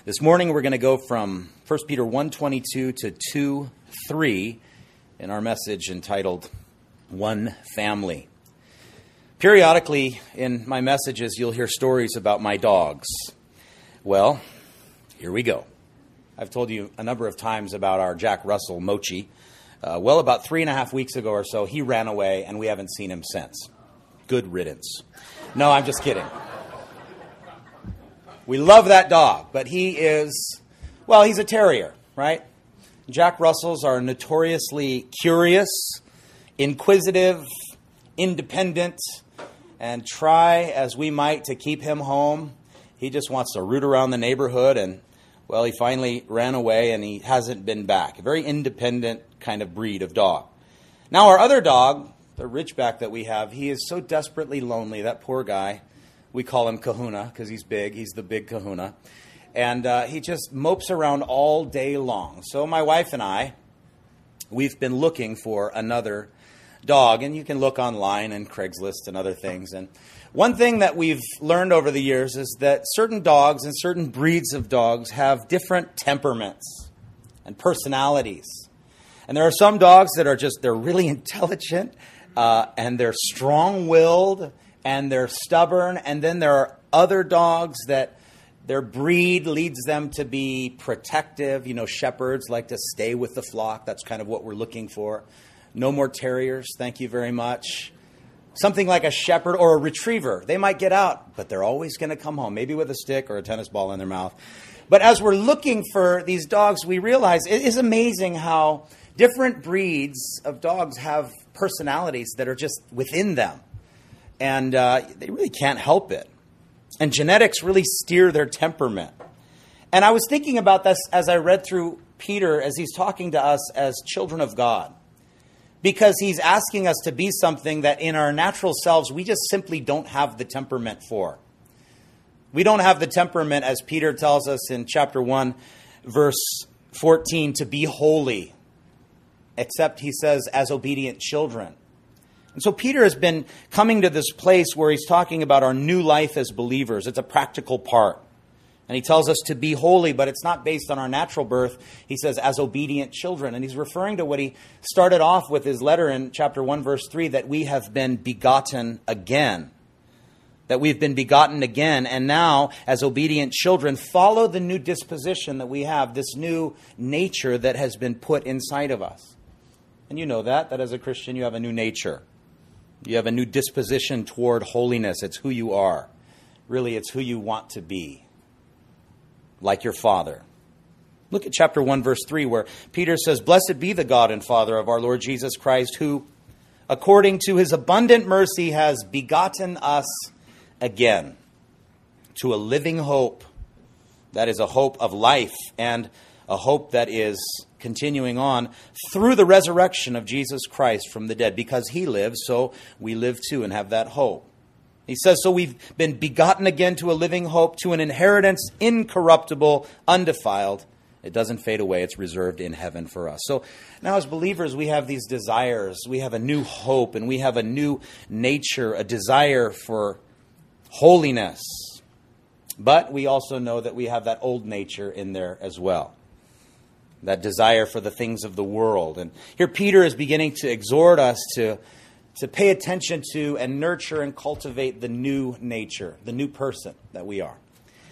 This morning we're going to go from 1 Peter 1:22 to 2:3 in our message entitled, One Family. Periodically in my messages you'll hear stories about my dogs. Well, here we go. I've told you a number of times about our Jack Russell, Mochi. About 3.5 weeks ago or so, he ran away and we haven't seen him since. Good riddance. No, I'm just kidding. We love that dog, but he's a terrier, right? Jack Russells are notoriously curious, inquisitive, independent, and try as we might to keep him home. He just wants to root around the neighborhood, and, he finally ran away and he hasn't been back. A very independent kind of breed of dog. Now, our other dog, the Ridgeback that we have, he is so desperately lonely, that poor guy. We call him Kahuna because he's big. He's the big Kahuna. And he just mopes around all day long. So my wife and I, we've been looking for another dog. And you can look online and Craigslist and other things. And one thing that we've learned over the years is that certain dogs and certain breeds of dogs have different temperaments and personalities. And there are some dogs that are they're really intelligent and they're strong-willed and they're stubborn. And then there are other dogs that their breed leads them to be protective. Shepherds like to stay with the flock. That's kind of what we're looking for. No more terriers, thank you very much. Something like a shepherd or a retriever. They might get out, but they're always going to come home, maybe with a stick or a tennis ball in their mouth. But as we're looking for these dogs, we realize it is amazing how different breeds of dogs have personalities that are just within them. And they really can't help it. And genetics really steer their temperament. And I was thinking about this as I read through Peter as he's talking to us as children of God. Because he's asking us to be something that in our natural selves we just simply don't have the temperament for. We don't have the temperament, as Peter tells us in chapter 1, verse 14, to be holy. Except, he says, as obedient children. And so Peter has been coming to this place where he's talking about our new life as believers. It's a practical part. And he tells us to be holy, but it's not based on our natural birth. He says, as obedient children. And he's referring to what he started off with his letter in chapter 1, verse 3, that we have been begotten again. That we've been begotten again. And now, as obedient children, follow the new disposition that we have, this new nature that has been put inside of us. And you know that as a Christian, you have a new nature. You have a new disposition toward holiness. It's who you are. Really, it's who you want to be. Like your Father. Look at chapter 1, verse 3, where Peter says, Blessed be the God and Father of our Lord Jesus Christ, who, according to his abundant mercy, has begotten us again to a living hope. That is a hope of life and a hope that is continuing on through the resurrection of Jesus Christ from the dead. Because he lives, so we live too and have that hope. He says, so we've been begotten again to a living hope, to an inheritance incorruptible, undefiled. It doesn't fade away. It's reserved in heaven for us. So now as believers, we have these desires. We have a new hope and we have a new nature, a desire for holiness. But we also know that we have that old nature in there as well. That desire for the things of the world. And here Peter is beginning to exhort us to pay attention to and nurture and cultivate the new nature, the new person that we are.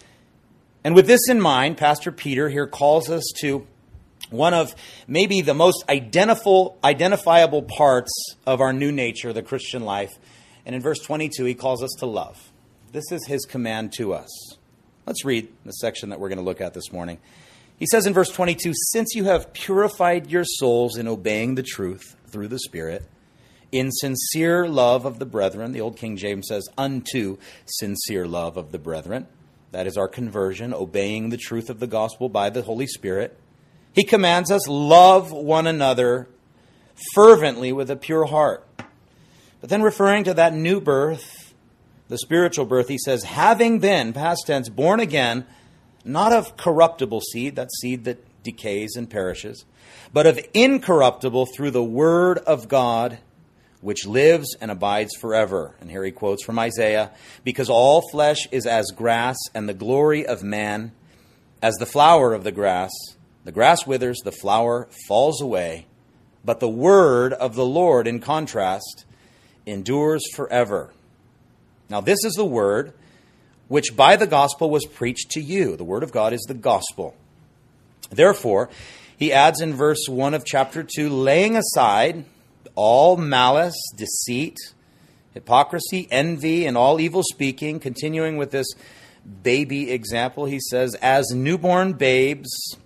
And with this in mind, Pastor Peter here calls us to one of maybe the most identifiable parts of our new nature, the Christian life. And in verse 22, he calls us to love. This is his command to us. Let's read the section that we're going to look at this morning. He says in verse 22, Since you have purified your souls in obeying the truth through the Spirit, in sincere love of the brethren, the old King James says, unto sincere love of the brethren. That is our conversion, obeying the truth of the gospel by the Holy Spirit. He commands us, love one another fervently with a pure heart. But then referring to that new birth, the spiritual birth, he says, having been, past tense, born again, not of corruptible seed, that seed that decays and perishes, but of incorruptible through the word of God, which lives and abides forever. And here he quotes from Isaiah, because all flesh is as grass, and the glory of man As the flower of the grass withers, the flower falls away, but the word of the Lord, in contrast, endures forever. Now this is the word which by the gospel was preached to you. The word of God is the gospel. Therefore, he adds in verse 1 of chapter 2, laying aside all malice, deceit, hypocrisy, envy, and all evil speaking, continuing with this baby example, he says, as newborn babes,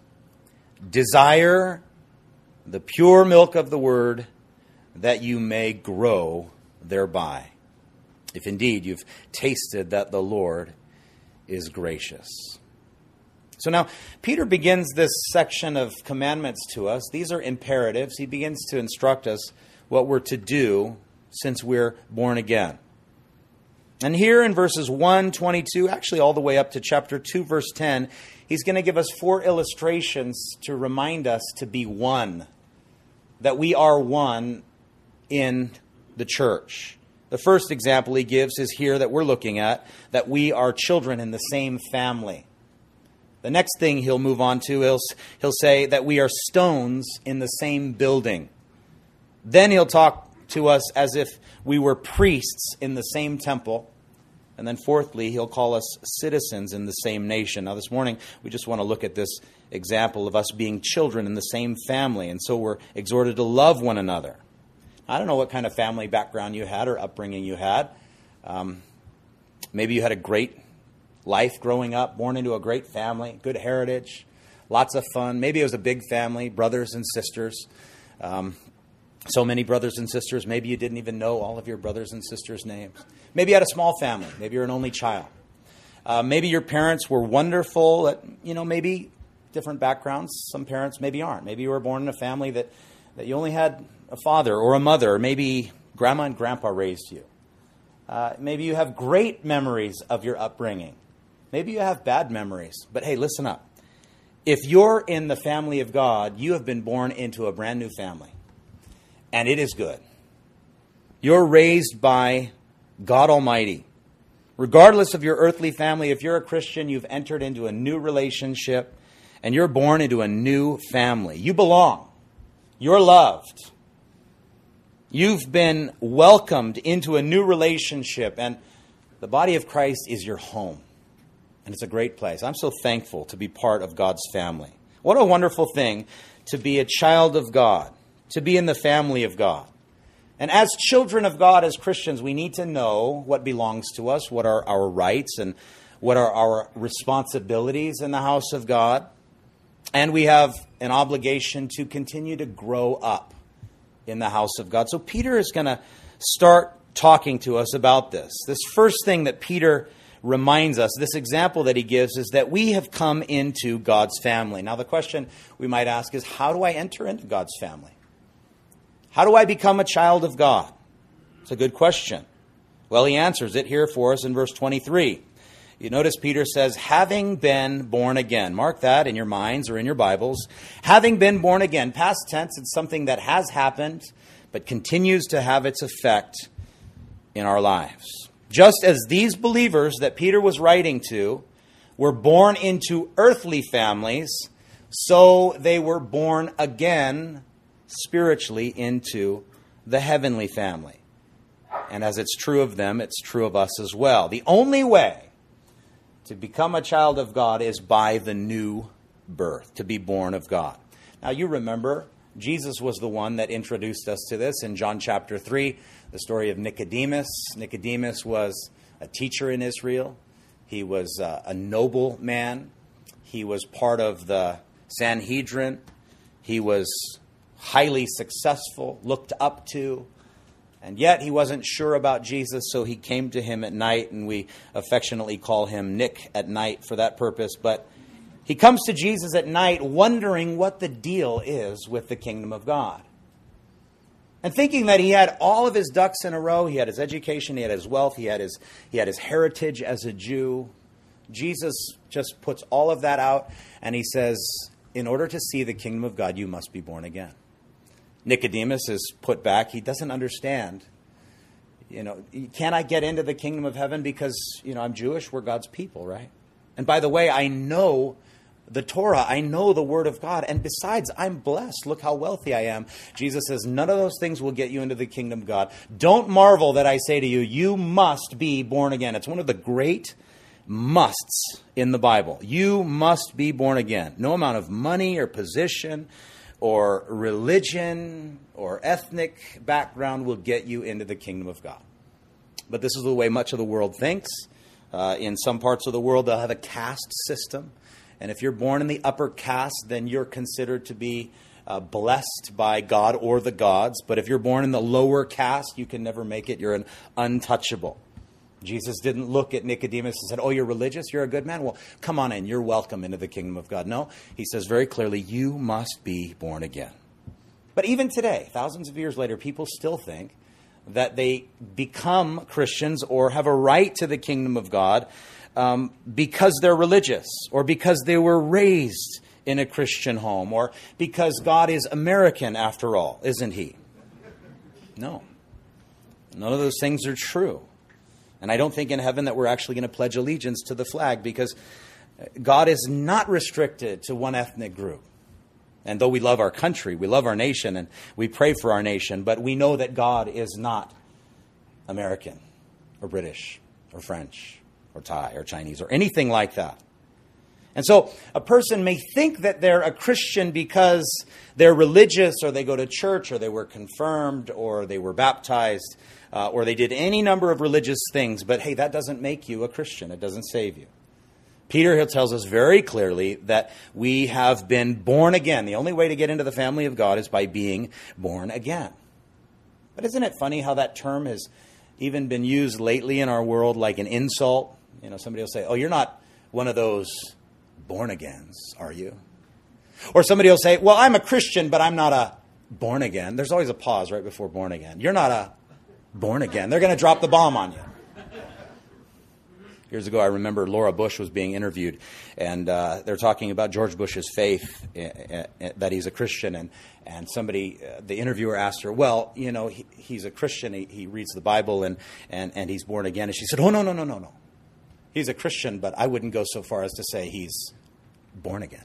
desire the pure milk of the word, that you may grow thereby. If indeed you've tasted that the Lord is gracious. So now, Peter begins this section of commandments to us. These are imperatives. He begins to instruct us what we're to do since we're born again. And here in verses 1, 22, actually all the way up to chapter 2, verse 10, he's going to give us 4 illustrations to remind us to be one, that we are one in the church. The first example he gives is here that we're looking at, that we are children in the same family. The next thing he'll move on to, he'll say that we are stones in the same building. Then he'll talk to us as if we were priests in the same temple. And then fourthly, he'll call us citizens in the same nation. Now this morning, we just want to look at this example of us being children in the same family. And so we're exhorted to love one another. I don't know what kind of family background you had or upbringing you had. Maybe you had a great life growing up, born into a great family, good heritage, lots of fun. Maybe it was a big family, brothers and sisters. So many brothers and sisters, maybe you didn't even know all of your brothers and sisters' names. Maybe you had a small family. Maybe you're an only child. Maybe your parents were wonderful at, maybe different backgrounds. Some parents maybe aren't. Maybe you were born in a family that you only had a father or a mother. Or maybe grandma and grandpa raised you. Maybe you have great memories of your upbringing. Maybe you have bad memories. But hey, listen up. If you're in the family of God, you have been born into a brand new family. And it is good. You're raised by God Almighty. Regardless of your earthly family, if you're a Christian, you've entered into a new relationship and you're born into a new family. You belong. You're loved. You've been welcomed into a new relationship, and the body of Christ is your home. And it's a great place. I'm so thankful to be part of God's family. What a wonderful thing to be a child of God, to be in the family of God. And as children of God, as Christians, we need to know what belongs to us, what are our rights, and what are our responsibilities in the house of God. And we have an obligation to continue to grow up in the house of God. So Peter is going to start talking to us about this. This first thing that Peter reminds us, this example that he gives, is that we have come into God's family. Now the question we might ask is, how do I enter into God's family? How do I become a child of God? It's a good question. Well, he answers it here for us in verse 23. You notice Peter says, having been born again. Mark that in your minds or in your Bibles. Having been born again. Past tense, it's something that has happened, but continues to have its effect in our lives. Just as these believers that Peter was writing to were born into earthly families, so they were born again spiritually into the heavenly family. And as it's true of them, it's true of us as well. The only way to become a child of God is by the new birth, to be born of God. Now you remember, Jesus was the one that introduced us to this in John chapter 3, the story of Nicodemus. Nicodemus was a teacher in Israel. He was a noble man. He was part of the Sanhedrin. He was highly successful, looked up to, and yet he wasn't sure about Jesus, so he came to him at night, and we affectionately call him Nick at night for that purpose. But he comes to Jesus at night wondering what the deal is with the kingdom of God. And thinking that he had all of his ducks in a row, he had his education, he had his wealth, he had his heritage as a Jew. Jesus just puts all of that out, and he says, in order to see the kingdom of God, you must be born again. Nicodemus is put back. He doesn't understand. Can I get into the kingdom of heaven because, I'm Jewish? We're God's people, right? And by the way, I know the Torah. I know the Word of God. And besides, I'm blessed. Look how wealthy I am. Jesus says, none of those things will get you into the kingdom of God. Don't marvel that I say to you, you must be born again. It's one of the great musts in the Bible. You must be born again. No amount of money or position or religion or ethnic background will get you into the kingdom of God. But this is the way much of the world thinks. In some parts of the world, they'll have a caste system. And if you're born in the upper caste, then you're considered to be blessed by God or the gods. But if you're born in the lower caste, you can never make it. You're an untouchable. Jesus didn't look at Nicodemus and said, oh, you're religious? You're a good man? Well, come on in. You're welcome into the kingdom of God. No, he says very clearly, you must be born again. But even today, thousands of years later, people still think that they become Christians or have a right to the kingdom of God because they're religious or because they were raised in a Christian home or because God is American after all, isn't he? No. None of those things are true. And I don't think in heaven that we're actually going to pledge allegiance to the flag because God is not restricted to one ethnic group. And though we love our country, we love our nation, and we pray for our nation, but we know that God is not American or British or French or Thai or Chinese or anything like that. And so a person may think that they're a Christian because they're religious or they go to church or they were confirmed or they were baptized or they did any number of religious things. But hey, that doesn't make you a Christian. It doesn't save you. Peter tells us very clearly that we have been born again. The only way to get into the family of God is by being born again. But isn't it funny how that term has even been used lately in our world like an insult? You know, somebody will say, oh, you're not one of those born agains, are you? Or somebody will say, well, I'm a Christian, but I'm not a born again. There's always a pause right before born again. You're not a born again. They're going to drop the bomb on you. Years ago, I remember Laura Bush was being interviewed, and they're talking about George Bush's faith, that he's a Christian, and somebody, the interviewer asked her, well, you know, he's a Christian, he reads the Bible, and he's born again. And she said, oh, no. He's a Christian, but I wouldn't go so far as to say he's born again.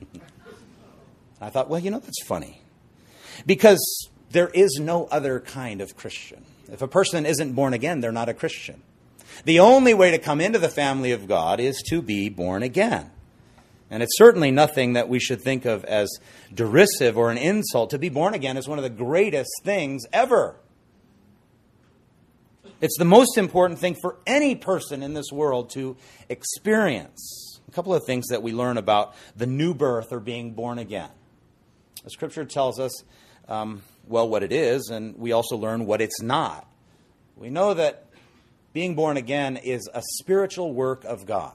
I thought, well, you know, that's funny, because there is no other kind of Christian. If a person isn't born again, they're not a Christian. The only way to come into the family of God is to be born again. And it's certainly nothing that we should think of as derisive or an insult. To be born again is one of the greatest things ever. It's the most important thing for any person in this world to experience. A couple of things that we learn about the new birth or being born again. The Scripture tells us, what it is, and we also learn what it's not. We know that being born again is a spiritual work of God.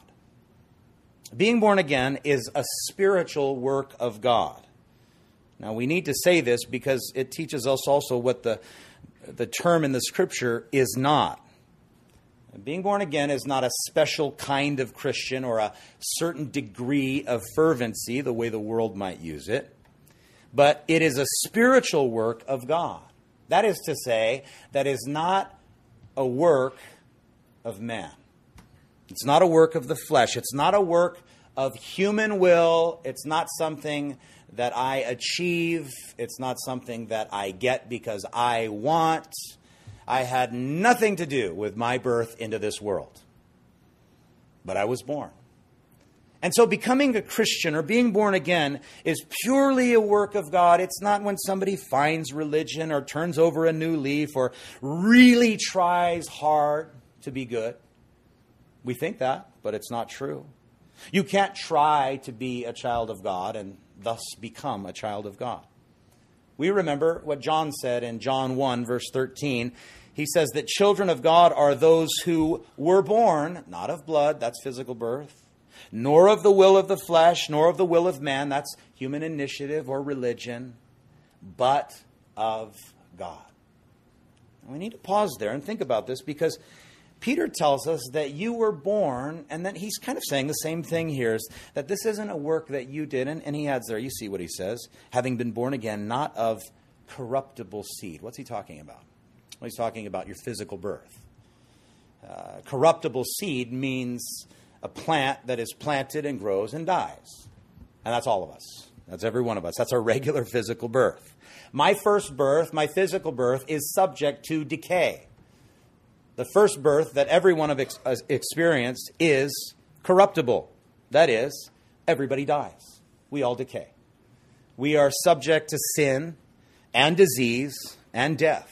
Being born again is a spiritual work of God. Now, we need to say this because it teaches us also what the term in the Scripture is not. Being born again is not a special kind of Christian or a certain degree of fervency, the way the world might use it. But it is a spiritual work of God. That is to say, that is not a work of man. It's not a work of the flesh. It's not a work of human will. It's not something that I achieve. It's not something that I get because I want. I had nothing to do with my birth into this world. But I was born. And so becoming a Christian or being born again is purely a work of God. It's not when somebody finds religion or turns over a new leaf or really tries hard to be good. We think that, but it's not true. You can't try to be a child of God and thus become a child of God. We remember what John said in John 1, verse 13. He says that children of God are those who were born, not of blood, that's physical birth, nor of the will of the flesh, nor of the will of man, that's human initiative or religion, but of God. And we need to pause there and think about this because Peter tells us that you were born, and then he's kind of saying the same thing here, is that this isn't a work that you did, and he adds there, you see what he says, having been born again, not of corruptible seed. What's he talking about? Well, he's talking about your physical birth. Corruptible seed means a plant that is planted and grows and dies. And that's all of us. That's every one of us. That's our regular physical birth. My first birth, my physical birth, is subject to decay. The first birth that everyone has experienced is corruptible. That is, everybody dies. We all decay. We are subject to sin and disease and death.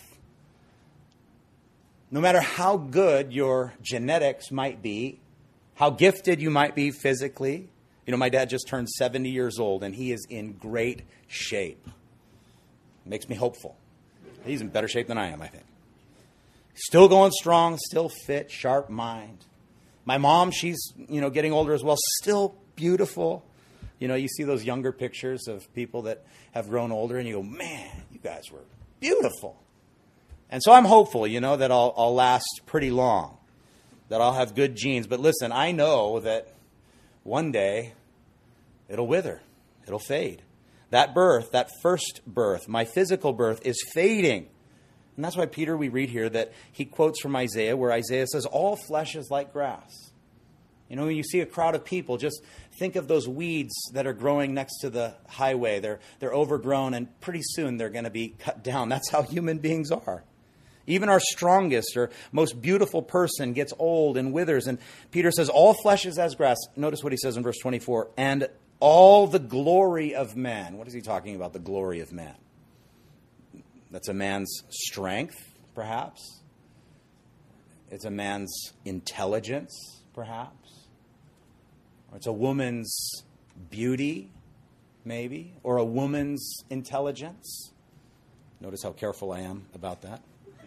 No matter how good your genetics might be, how gifted you might be physically. You know, my dad just turned 70 years old, and he is in great shape. It makes me hopeful. He's in better shape than I am, I think. Still going strong, still fit, sharp mind. My mom, she's, getting older as well, still beautiful. You see those younger pictures of people that have grown older, and you go, man, you guys were beautiful. And so I'm hopeful, that I'll last pretty long, that I'll have good genes. But listen, I know that one day it'll wither, it'll fade. That birth, that first birth, my physical birth, is fading. And that's why Peter, we read here that he quotes from Isaiah, where Isaiah says, all flesh is like grass. When you see a crowd of people, just think of those weeds that are growing next to the highway. They're overgrown, and pretty soon they're going to be cut down. That's how human beings are. Even our strongest or most beautiful person gets old and withers. And Peter says, all flesh is as grass. Notice what he says in verse 24. And all the glory of man. What is he talking about, the glory of man? That's a man's strength, perhaps. It's a man's intelligence, perhaps. Or it's a woman's beauty, maybe. Or a woman's intelligence. Notice how careful I am about that.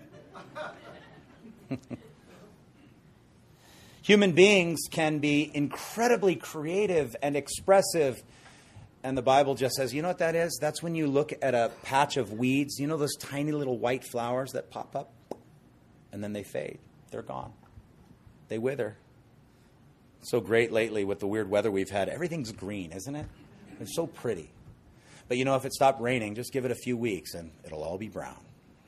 Human beings can be incredibly creative and expressive. And the Bible just says, you know what that is? That's when you look at a patch of weeds. You know those tiny little white flowers that pop up? And then they fade. They're gone. They wither. So great lately with the weird weather we've had. Everything's green, isn't it? It's so pretty. But if it stopped raining, just give it a few weeks and it'll all be brown.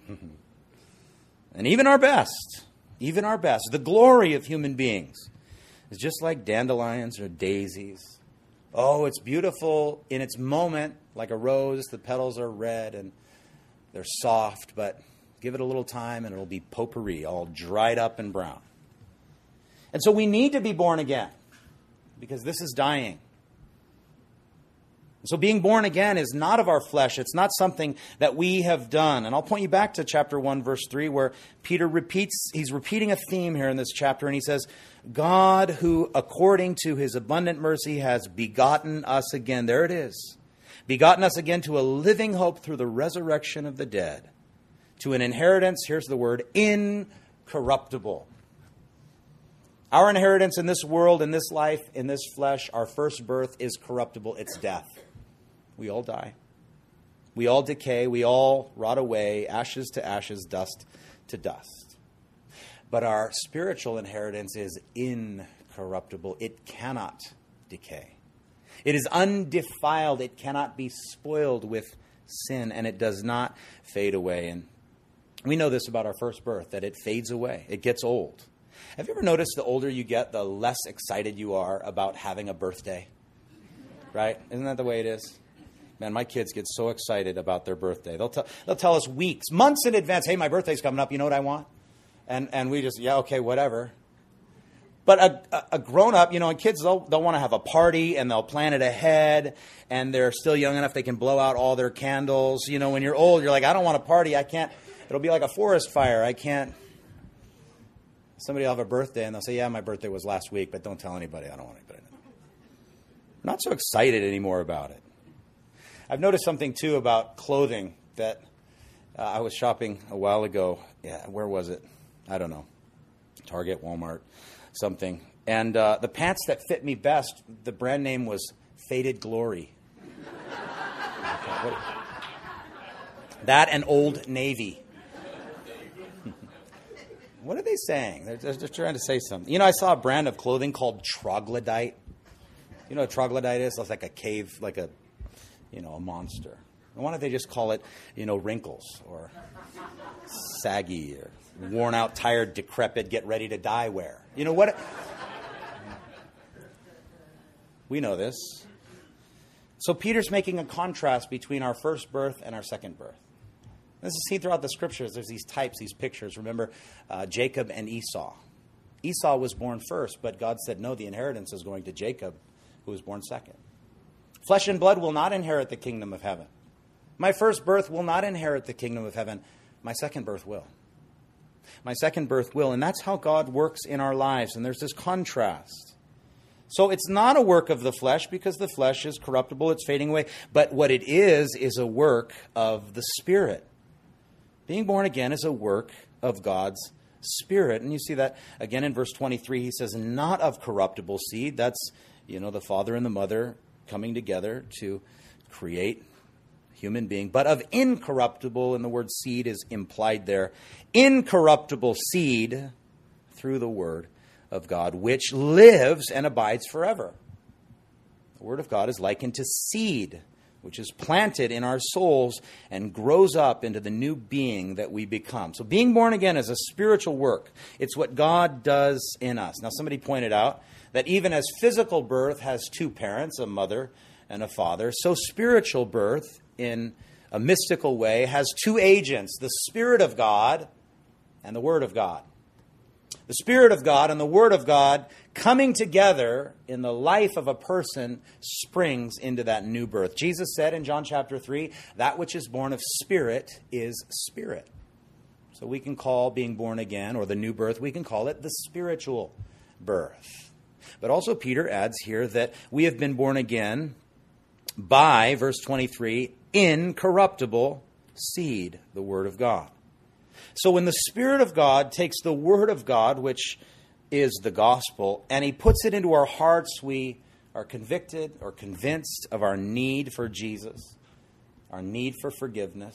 And even our best, the glory of human beings is just like dandelions or daisies. Oh, it's beautiful in its moment, like a rose. The petals are red and they're soft, but give it a little time and it'll be potpourri, all dried up and brown. And so we need to be born again because this is dying. So being born again is not of our flesh. It's not something that we have done. And I'll point you back to chapter 1, verse 3, where Peter he's repeating a theme here in this chapter, and he says, God, who according to his abundant mercy has begotten us again. There it is. Begotten us again to a living hope through the resurrection of the dead, to an inheritance, here's the word, incorruptible. Our inheritance in this world, in this life, in this flesh, our first birth is corruptible. It's death. We all die. We all decay. We all rot away, ashes to ashes, dust to dust. But our spiritual inheritance is incorruptible. It cannot decay. It is undefiled. It cannot be spoiled with sin, and it does not fade away. And we know this about our first birth, that it fades away. It gets old. Have you ever noticed the older you get, the less excited you are about having a birthday? Right? Isn't that the way it is? Man, my kids get so excited about their birthday. They'll tell us weeks, months in advance, hey, my birthday's coming up. You know what I want? And we just, yeah, okay, whatever. But a grown-up, and kids, they'll want to have a party, and they'll plan it ahead, and they're still young enough they can blow out all their candles. When you're old, you're like, I don't want a party. I can't. It'll be like a forest fire. I can't. Somebody will have a birthday, and they'll say, yeah, my birthday was last week, but don't tell anybody. I don't want anybody to know. I'm not so excited anymore about it. I've noticed something, too, about clothing that I was shopping a while ago. Yeah, where was it? I don't know. Target, Walmart, something. And the pants that fit me best, the brand name was Faded Glory. That and Old Navy. What are they saying? They're trying to say something. I saw a brand of clothing called Troglodyte. You know what Troglodyte is? It's like a cave, like a monster. Why don't they just call it, wrinkles or saggy or worn out, tired, decrepit, get ready to die wear? You know what? We know this. So Peter's making a contrast between our first birth and our second birth. This is seen throughout the scriptures. There's these types, these pictures. Remember Jacob and Esau. Esau was born first, but God said, no, the inheritance is going to Jacob, who was born second. Flesh and blood will not inherit the kingdom of heaven. My first birth will not inherit the kingdom of heaven. My second birth will. My second birth will. And that's how God works in our lives. And there's this contrast. So it's not a work of the flesh because the flesh is corruptible, it's fading away. But what it is a work of the Spirit. Being born again is a work of God's Spirit. And you see that again in verse 23. He says, not of corruptible seed. That's, the father and the mother coming together to create a human being. But of incorruptible, and the word seed is implied there. Incorruptible seed through the word of God, which lives and abides forever. The word of God is likened to seed, which is planted in our souls and grows up into the new being that we become. So being born again is a spiritual work. It's what God does in us. Now, somebody pointed out that even as physical birth has two parents, a mother and a father, so spiritual birth in a mystical way has two agents, the Spirit of God and the Word of God. The Spirit of God and the Word of God coming together in the life of a person springs into that new birth. Jesus said in John chapter 3, that which is born of spirit is spirit. So we can call being born again, or the new birth, we can call it the spiritual birth. But also Peter adds here that we have been born again by, verse 23, incorruptible seed, the Word of God. So when the Spirit of God takes the Word of God, which is the gospel, and He puts it into our hearts, we are convicted or convinced of our need for Jesus, our need for forgiveness,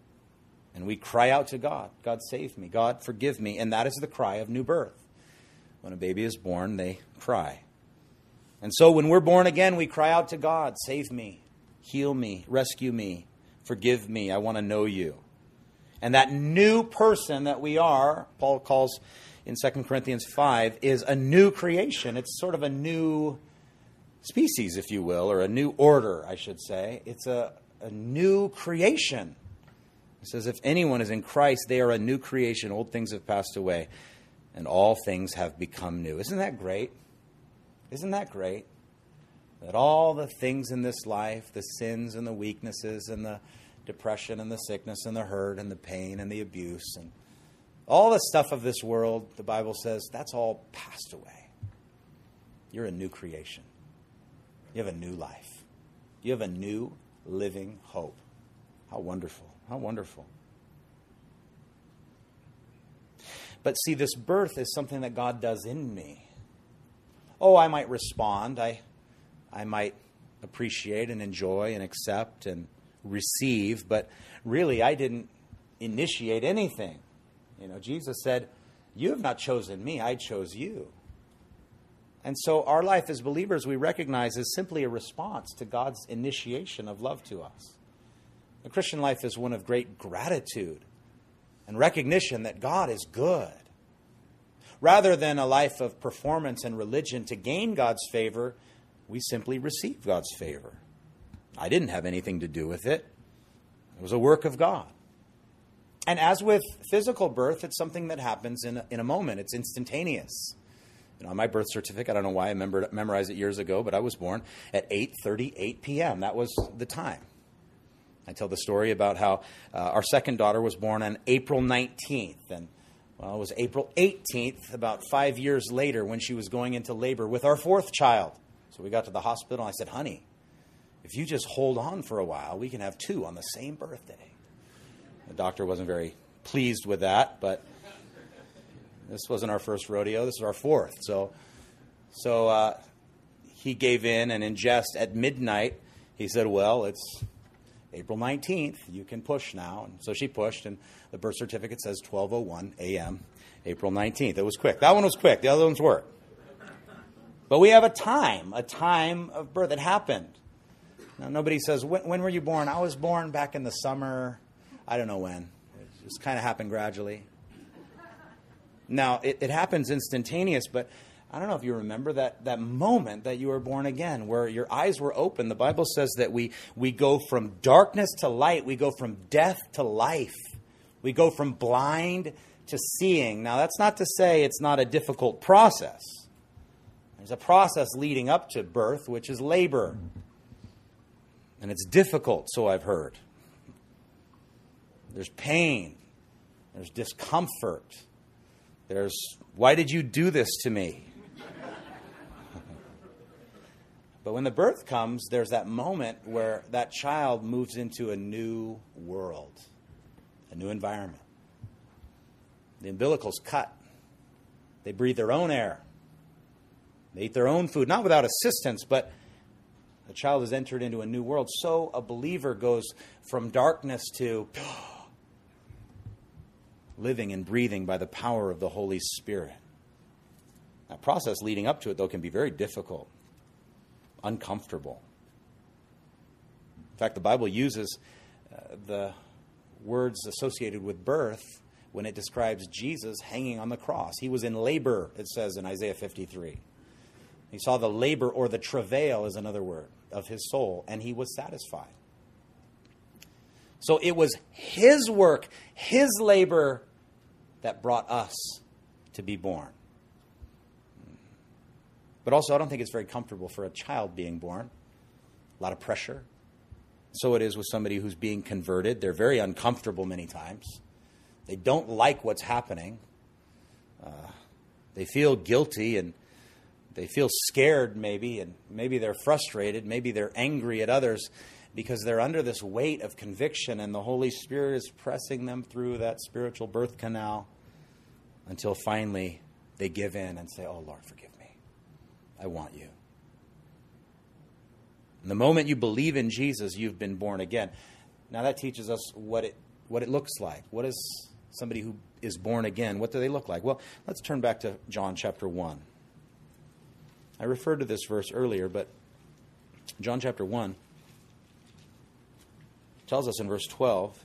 and we cry out to God, God save me, God forgive me, and that is the cry of new birth. When a baby is born, they cry. And so when we're born again, we cry out to God, save me, heal me, rescue me, forgive me, I want to know you. And that new person that we are, Paul calls in 2 Corinthians 5, is a new creation. It's sort of a new species, if you will, or a new order, I should say. It's a new creation. It says, if anyone is in Christ, they are a new creation. Old things have passed away, and all things have become new. Isn't that great? Isn't that great? That all the things in this life, the sins and the weaknesses and the depression and the sickness and the hurt and the pain and the abuse and all the stuff of this world, the Bible says, that's all passed away. You're a new creation. You have a new life. You have a new living hope. How wonderful. How wonderful. But see, this birth is something that God does in me. Oh, I might respond. I might appreciate and enjoy and accept and receive, but really I didn't initiate anything. Jesus said, you have not chosen me, I chose you. And so our life as believers, we recognize, is simply a response to God's initiation of love to us. The Christian life is one of great gratitude and recognition that God is good. Rather than a life of performance and religion to gain God's favor, we simply receive God's favor. I didn't have anything to do with it. It was a work of God. And as with physical birth, it's something that happens in a moment. It's instantaneous. On my birth certificate, I don't know why I memorized it years ago, but I was born at 8:38 p.m. That was the time. I tell the story about how our second daughter was born on April 19th. And it was April 18th, about 5 years later, when she was going into labor with our fourth child. So we got to the hospital, and I said, honey, if you just hold on for a while, we can have two on the same birthday. The doctor wasn't very pleased with that, but this wasn't our first rodeo. This is our fourth. So he gave in, and in jest at midnight, he said, well, it's April 19th. You can push now. And so she pushed, and the birth certificate says 12:01 a.m., April 19th. It was quick. That one was quick. The other ones weren't. But we have a time of birth. It happened. Now, nobody says, when were you born? I was born back in the summer. I don't know when. It just kind of happened gradually. Now, it happens instantaneous, but I don't know if you remember that moment that you were born again, where your eyes were open. The Bible says that we go from darkness to light. We go from death to life. We go from blind to seeing. Now, that's not to say it's not a difficult process. There's a process leading up to birth, which is labor. And it's difficult, so I've heard. There's pain. There's discomfort. There's, why did you do this to me? But when the birth comes, there's that moment where that child moves into a new world, a new environment. The umbilical's cut. They breathe their own air. They eat their own food, not without assistance, but the child has entered into a new world. So a believer goes from darkness to living and breathing by the power of the Holy Spirit. That process leading up to it, though, can be very difficult, uncomfortable. In fact, the Bible uses the words associated with birth when it describes Jesus hanging on the cross. He was in labor, it says in Isaiah 53. He saw the labor, or the travail is another word, of his soul, and he was satisfied. So it was his work, his labor, that brought us to be born. But also, I don't think it's very comfortable for a child being born. A lot of pressure. So it is with somebody who's being converted. They're very uncomfortable many times. They don't like what's happening. They feel guilty, and they feel scared maybe, and maybe they're frustrated. Maybe they're angry at others because they're under this weight of conviction, and the Holy Spirit is pressing them through that spiritual birth canal until finally they give in and say, "Oh, Lord, forgive me. I want you." And the moment you believe in Jesus, you've been born again. Now that teaches us what it looks like. What is somebody who is born again? What do they look like? Well, let's turn back to John chapter 1. I referred to this verse earlier, but John chapter 1 tells us in verse 12,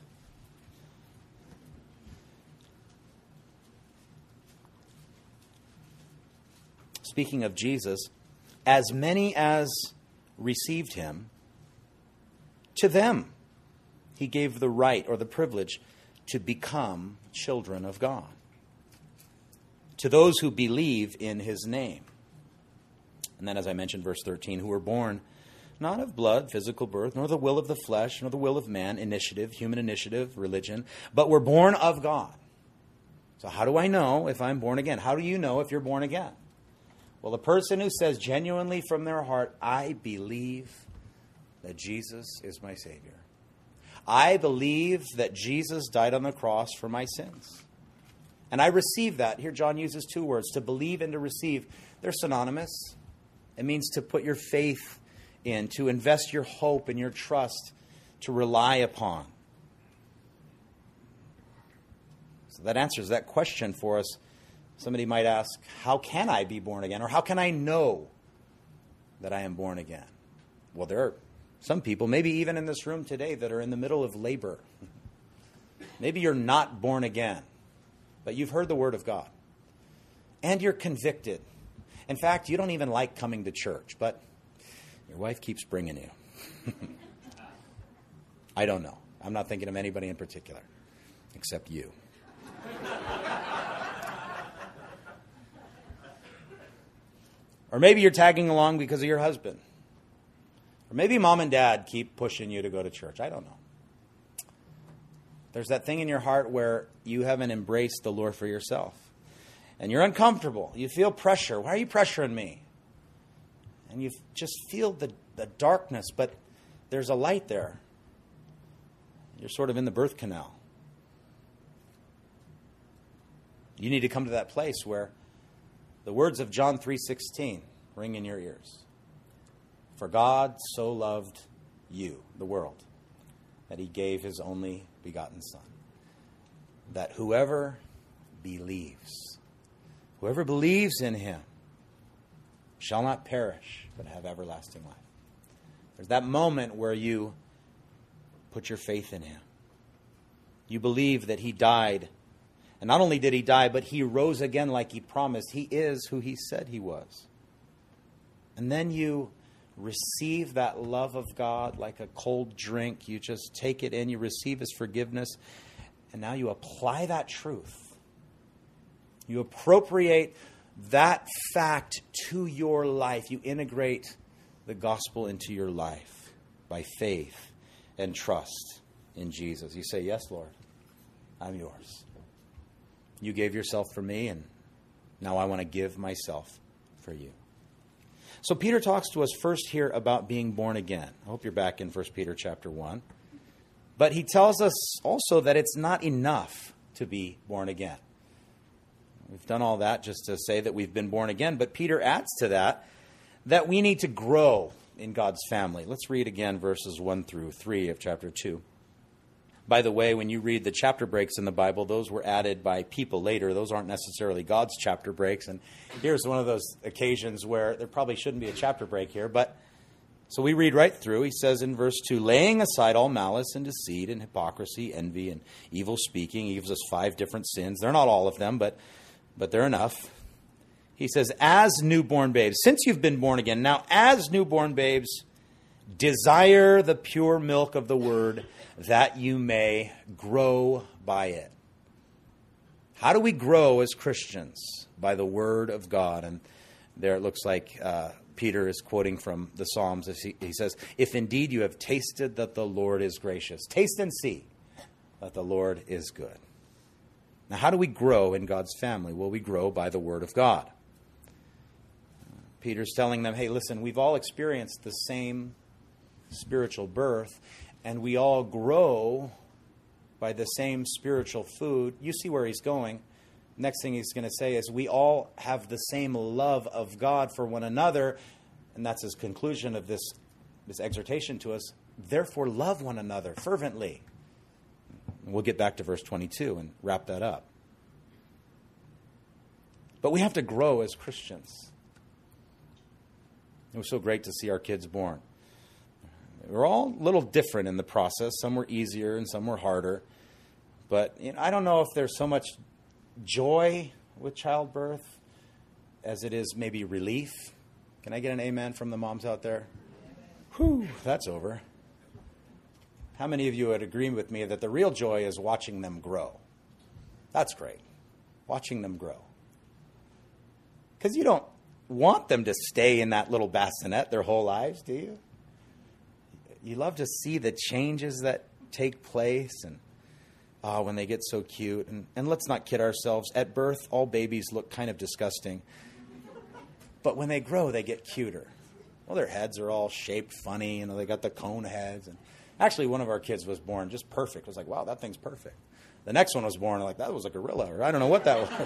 speaking of Jesus, as many as received him, to them he gave the right or the privilege to become children of God. To those who believe in his name. And then, as I mentioned, verse 13, who were born not of blood, physical birth, nor the will of the flesh, nor the will of man, initiative, human initiative, religion, but were born of God. So how do I know if I'm born again? How do you know if you're born again? Well, the person who says genuinely from their heart, "I believe that Jesus is my Savior. I believe that Jesus died on the cross for my sins. And I receive that." Here John uses two words, to believe and to receive. They're synonymous. It means to put your faith in, to invest your hope and your trust, to rely upon. So that answers that question for us. Somebody might ask, how can I be born again? Or how can I know that I am born again? Well, there are some people, maybe even in this room today, that are in the middle of labor. Maybe you're not born again, but you've heard the word of God. And you're convicted. In fact, you don't even like coming to church, but your wife keeps bringing you. I don't know. I'm not thinking of anybody in particular, except you. Or maybe you're tagging along because of your husband. Or maybe mom and dad keep pushing you to go to church. I don't know. There's that thing in your heart where you haven't embraced the Lord for yourself. And you're uncomfortable. You feel pressure. Why are you pressuring me? And you just feel the darkness, but there's a light there. You're sort of in the birth canal. You need to come to that place where the words of John 3:16 ring in your ears. For God so loved you, the world, that he gave his only begotten Son, that whoever believes in him shall not perish, but have everlasting life. There's that moment where you put your faith in him. You believe that he died And not only did he die, but he rose again like he promised. He is who he said he was. And then you receive that love of God like a cold drink. You just take it in. You receive his forgiveness. And now you apply that truth. You appropriate that fact to your life. You integrate the gospel into your life by faith and trust in Jesus. You say, yes, Lord, I'm yours. You gave yourself for me, and now I want to give myself for you. So Peter talks to us first here about being born again. I hope you're back in 1 Peter chapter 1. But he tells us also that it's not enough to be born again. We've done all that just to say that we've been born again. But Peter adds to that we need to grow in God's family. Let's read again verses 1 through 3 of chapter 2. By the way, when you read the chapter breaks in the Bible, those were added by people later. Those aren't necessarily God's chapter breaks. And here's one of those occasions where there probably shouldn't be a chapter break here. But so we read right through. He says in verse 2, laying aside all malice and deceit and hypocrisy, envy and evil speaking. He gives us 5 different sins. They're not all of them, but they're enough. He says, as newborn babes, since you've been born again, now as newborn babes, desire the pure milk of the word, that you may grow by it. How do we grow as Christians? By the word of God. And there it looks like Peter is quoting from the Psalms. He says, if indeed you have tasted that the Lord is gracious, taste and see that the Lord is good. Now, how do we grow in God's family? Well, we grow by the word of God. Peter's telling them, hey, listen, we've all experienced the same spiritual birth, and we all grow by the same spiritual food. You see where he's going. Next thing he's going to say is we all have the same love of God for one another, and that's his conclusion of this exhortation to us. Therefore, love one another fervently. And we'll get back to verse 22 and wrap that up. But we have to grow as Christians. It was so great to see our kids born. We're all a little different in the process. Some were easier and some were harder. But I don't know if there's so much joy with childbirth as it is maybe relief. Can I get an amen from the moms out there? Whew, that's over. How many of you would agree with me that the real joy is watching them grow? That's great. Watching them grow. Because you don't want them to stay in that little bassinet their whole lives, do you? You love to see the changes that take place and when they get so cute. And let's not kid ourselves. At birth, all babies look kind of disgusting. But when they grow, they get cuter. Well, their heads are all shaped funny. They got the cone heads. And actually, one of our kids was born just perfect. I was like, wow, that thing's perfect. The next one was born, like, that was a gorilla. Or I don't know what that was.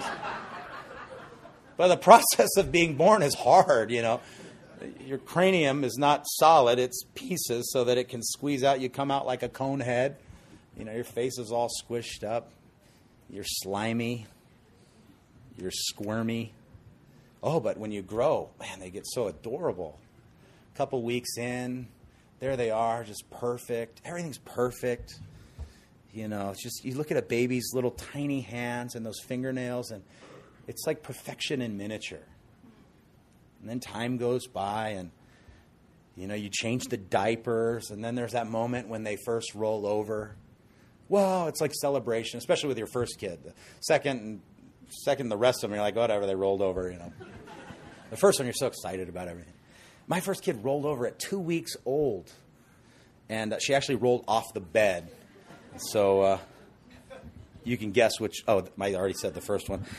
But the process of being born is hard, Your cranium is not solid. It's pieces so that it can squeeze out. You come out like a cone head. Your face is all squished up. You're slimy. You're squirmy. Oh, but when you grow, man, they get so adorable. A couple weeks in, there they are, just perfect. Everything's perfect. It's just, you look at a baby's little tiny hands and those fingernails, and it's like perfection in miniature. And then time goes by, and, you change the diapers, and then there's that moment when they first roll over. Well, it's like celebration, especially with your first kid. The second, the rest of them, you're like, whatever, they rolled over, The first one, you're so excited about everything. My first kid rolled over at 2 weeks old, and she actually rolled off the bed. So you can guess which. Oh, I already said the first one.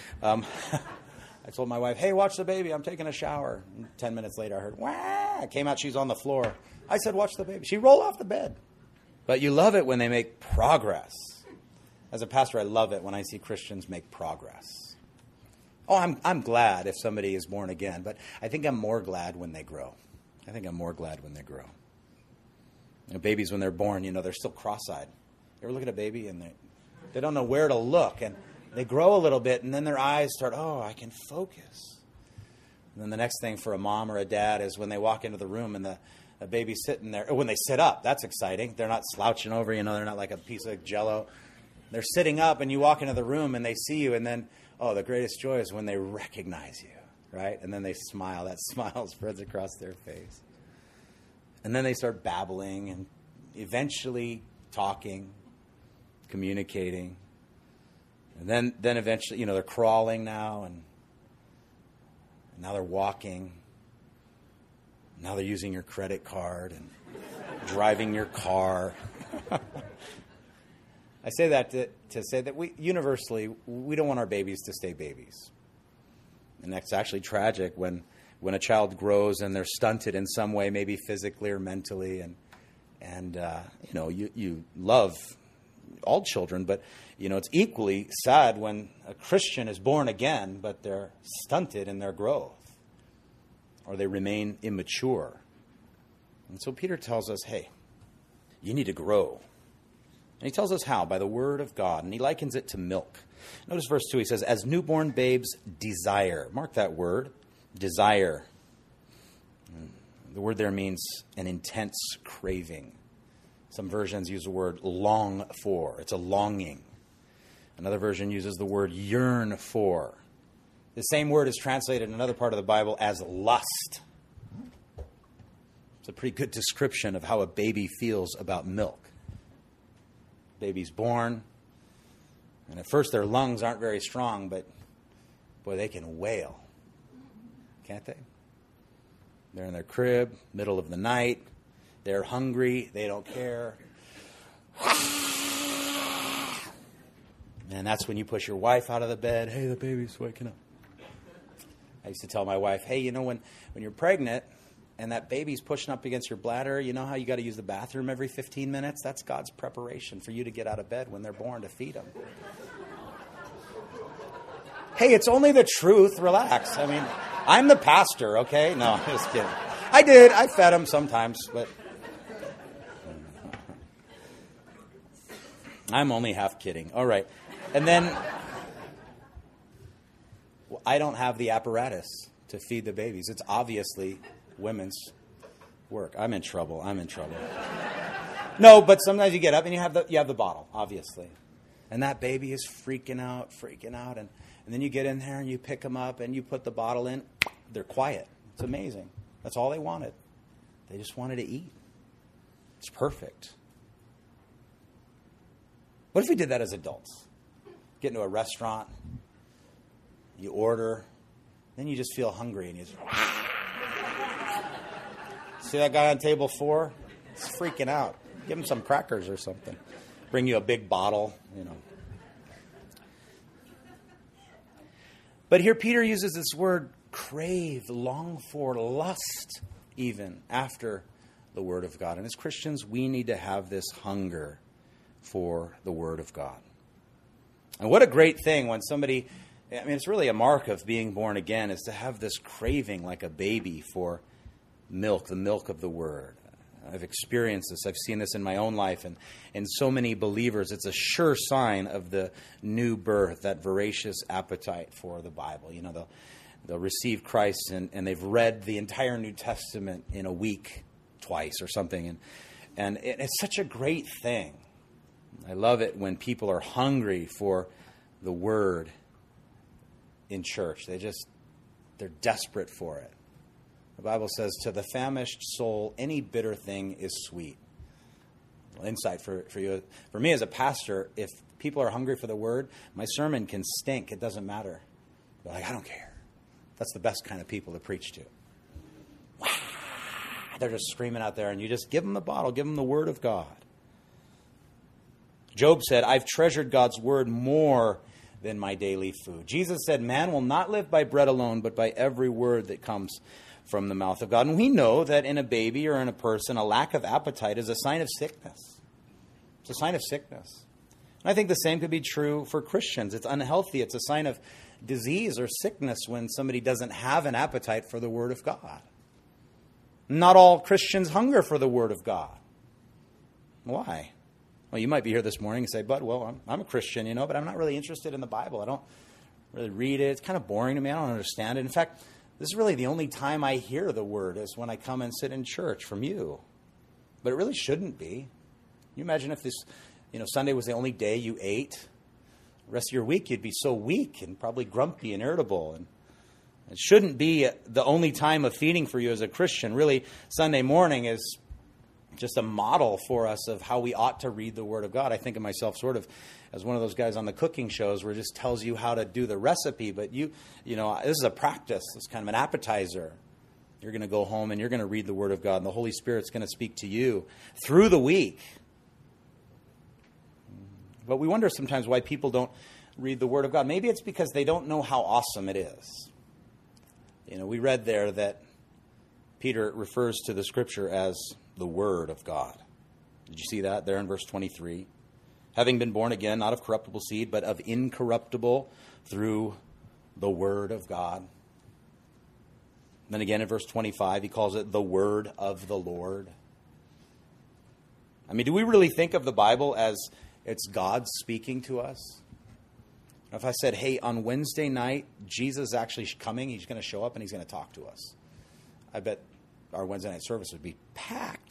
I told my wife, hey, watch the baby. I'm taking a shower. And 10 minutes later, I heard, wah! Came out, she's on the floor. I said, watch the baby. She rolled off the bed. But you love it when they make progress. As a pastor, I love it when I see Christians make progress. Oh, I'm glad if somebody is born again, but I think I'm more glad when they grow. Babies, when they're born, they're still cross-eyed. You ever look at a baby and they don't know where to look, and they grow a little bit, and then their eyes start, I can focus. And then the next thing for a mom or a dad is when they walk into the room and the baby's sitting there. Or when they sit up, that's exciting. They're not slouching over, they're not like a piece of Jell-O. They're sitting up and you walk into the room and they see you, and then, the greatest joy is when they recognize you, right? And then they smile. That smile spreads across their face. And then they start babbling and eventually talking, communicating. And then eventually, they're crawling now, and now they're walking. Now they're using your credit card and driving your car. I say that to say that we don't want our babies to stay babies. And that's actually tragic when a child grows and they're stunted in some way, maybe physically or mentally. And you love all children, but, it's equally sad when a Christian is born again, but they're stunted in their growth or they remain immature. And so Peter tells us, hey, you need to grow. And he tells us how, by the word of God. And he likens it to milk. Notice verse 2, he says, as newborn babes desire. Mark that word, desire. The word there means an intense craving. Some versions use the word long for. It's a longing. Another version uses the word yearn for. The same word is translated in another part of the Bible as lust. It's a pretty good description of how a baby feels about milk. Baby's born, and at first their lungs aren't very strong, but boy, they can wail, can't they? They're in their crib, middle of the night, they're hungry, they don't care. And that's when you push your wife out of the bed. Hey, the baby's waking up. I used to tell my wife, hey, when you're pregnant and that baby's pushing up against your bladder, you know how you got to use the bathroom every 15 minutes? That's God's preparation for you to get out of bed when they're born to feed them. Hey, it's only the truth. Relax. I mean, I'm the pastor, okay? No, I'm just kidding. I fed them sometimes, but I'm only half kidding. All right. And then I don't have the apparatus to feed the babies. It's obviously women's work. I'm in trouble. No, but sometimes you get up and you have the bottle, obviously. And that baby is freaking out. And then you get in there and you pick them up and you put the bottle in. They're quiet. It's amazing. That's all they wanted. They just wanted to eat. It's perfect. What if we did that as adults? Get into a restaurant, you order, then you just feel hungry and you just... See that guy on table 4? He's freaking out. Give him some crackers or something. Bring you a big bottle, But here Peter uses this word crave, long for, lust even after the Word of God. And as Christians, we need to have this hunger for the Word of God. And what a great thing when somebody, it's really a mark of being born again, is to have this craving like a baby for milk, the milk of the Word. I've experienced this. I've seen this in my own life and so many believers. It's a sure sign of the new birth, that voracious appetite for the Bible. They'll receive Christ and they've read the entire New Testament in a week, twice or something. And it's such a great thing. I love it when people are hungry for the Word in church. They're desperate for it. The Bible says, to the famished soul, any bitter thing is sweet. Well, insight for you. For me as a pastor, if people are hungry for the Word, my sermon can stink. It doesn't matter. They're like, I don't care. That's the best kind of people to preach to. Wow. They're just screaming out there, and you just give them the bottle, give them the Word of God. Job said, I've treasured God's Word more than my daily food. Jesus said, man will not live by bread alone, but by every word that comes from the mouth of God. And we know that in a baby or in a person, a lack of appetite is a sign of sickness. It's a sign of sickness. And I think the same could be true for Christians. It's unhealthy. It's a sign of disease or sickness when somebody doesn't have an appetite for the Word of God. Not all Christians hunger for the Word of God. Why? Well, you might be here this morning and say, Bud, well, I'm a Christian, but I'm not really interested in the Bible. I don't really read it. It's kind of boring to me. I don't understand it. In fact, this is really the only time I hear the Word is when I come and sit in church from you. But it really shouldn't be. Can you imagine if this Sunday was the only day you ate. The rest of your week, you'd be so weak and probably grumpy and irritable. And it shouldn't be the only time of feeding for you as a Christian. Really, Sunday morning is just a model for us of how we ought to read the Word of God. I think of myself sort of as one of those guys on the cooking shows where it just tells you how to do the recipe. But this is a practice. It's kind of an appetizer. You're going to go home and you're going to read the Word of God, and the Holy Spirit's going to speak to you through the week. But we wonder sometimes why people don't read the Word of God. Maybe it's because they don't know how awesome it is. We read there that Peter refers to the Scripture as the Word of God. Did you see that there in verse 23? Having been born again, not of corruptible seed, but of incorruptible through the Word of God. Then again in verse 25, he calls it the Word of the Lord. Do we really think of the Bible as it's God speaking to us? If I said, hey, on Wednesday night, Jesus is actually coming, he's going to show up and he's going to talk to us, I bet our Wednesday night service would be packed.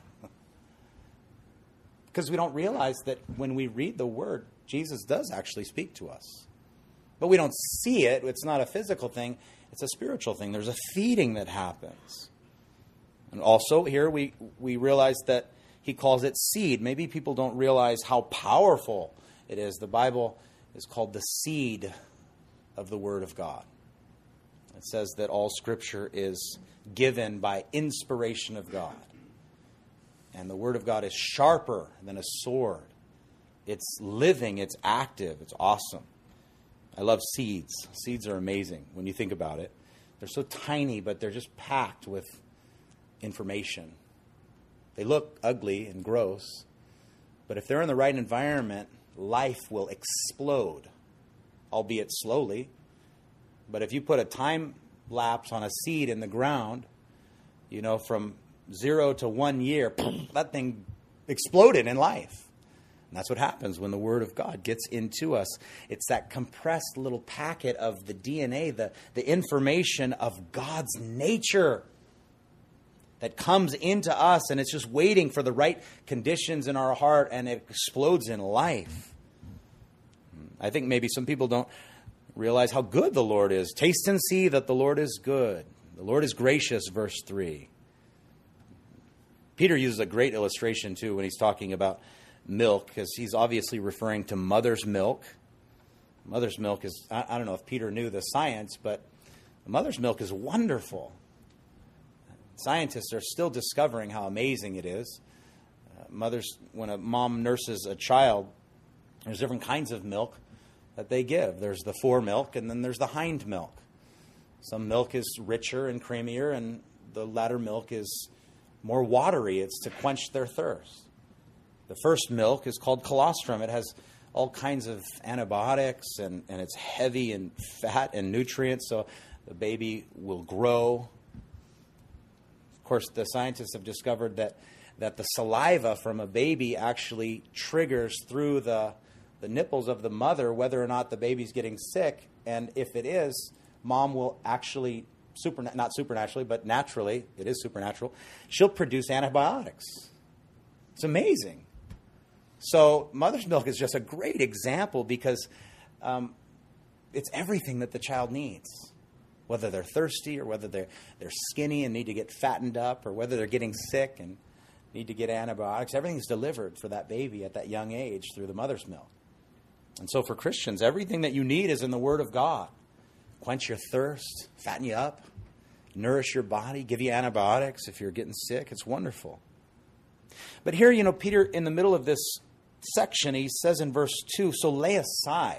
Because we don't realize that when we read the Word, Jesus does actually speak to us. But we don't see it. It's not a physical thing. It's a spiritual thing. There's a feeding that happens. And also here we realize that he calls it seed. Maybe people don't realize how powerful it is. The Bible is called the seed of the Word of God. It says that all Scripture is given by inspiration of God. And the Word of God is sharper than a sword. It's living, it's active, it's awesome. I love seeds. Seeds are amazing when you think about it. They're so tiny, but they're just packed with information. They look ugly and gross, but if they're in the right environment, life will explode, albeit slowly. But if you put a time lapse on a seed in the ground, from 0 to 1 year, that thing exploded in life. And that's what happens when the Word of God gets into us. It's that compressed little packet of the DNA, the information of God's nature that comes into us, and it's just waiting for the right conditions in our heart, and it explodes in life. I think maybe some people don't realize how good the Lord is. Taste and see that the Lord is good. The Lord is gracious, verse 3. Peter uses a great illustration, too, when he's talking about milk, because he's obviously referring to mother's milk. Mother's milk is, I don't know if Peter knew the science, but mother's milk is wonderful. Scientists are still discovering how amazing it is. When a mom nurses a child, there's different kinds of milk that they give. There's the fore milk, and then there's the hind milk. Some milk is richer and creamier, and the latter milk is more watery. It's to quench their thirst. The first milk is called colostrum. It has all kinds of antibiotics, and it's heavy in fat and nutrients, so the baby will grow. Of course, the scientists have discovered that the saliva from a baby actually triggers through the nipples of the mother whether or not the baby's getting sick. And if it is, mom will actually, not supernaturally, but naturally, it is supernatural, she'll produce antibiotics. It's amazing. So mother's milk is just a great example because it's everything that the child needs. Whether they're thirsty or whether they're skinny and need to get fattened up or whether they're getting sick and need to get antibiotics, everything's delivered for that baby at that young age through the mother's milk. And so for Christians, everything that you need is in the Word of God. Quench your thirst, fatten you up, nourish your body, give you antibiotics if you're getting sick. It's wonderful. But here, Peter, in the middle of this section, he says in verse 2, so lay aside.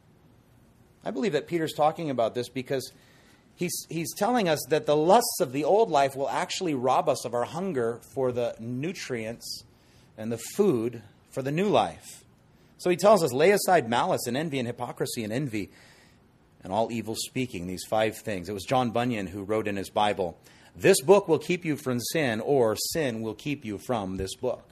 I believe that Peter's talking about this because he's telling us that the lusts of the old life will actually rob us of our hunger for the nutrients and the food for the new life. So he tells us, lay aside malice and envy and hypocrisy and envy and all evil speaking, these 5 things. It was John Bunyan who wrote in his Bible, this book will keep you from sin, or sin will keep you from this book.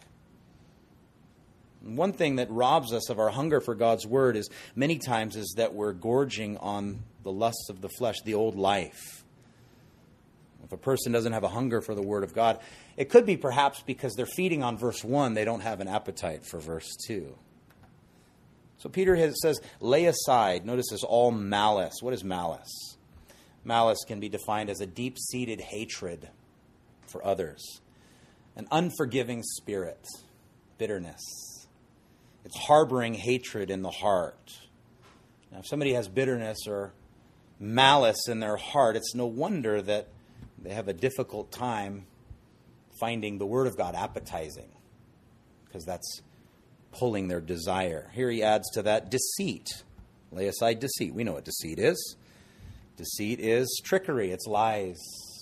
And one thing that robs us of our hunger for God's Word is many times is that we're gorging on the lusts of the flesh, the old life. If a person doesn't have a hunger for the Word of God, it could be perhaps because they're feeding on verse 1, they don't have an appetite for verse 2. So Peter says, lay aside, notice this, all malice. What is malice? Malice can be defined as a deep-seated hatred for others, an unforgiving spirit, bitterness. It's harboring hatred in the heart. Now, if somebody has bitterness or malice in their heart, it's no wonder that they have a difficult time finding the Word of God appetizing, because that's pulling their desire. Here he adds to that deceit. Lay aside deceit. We know what deceit is. Deceit is trickery. It's lies.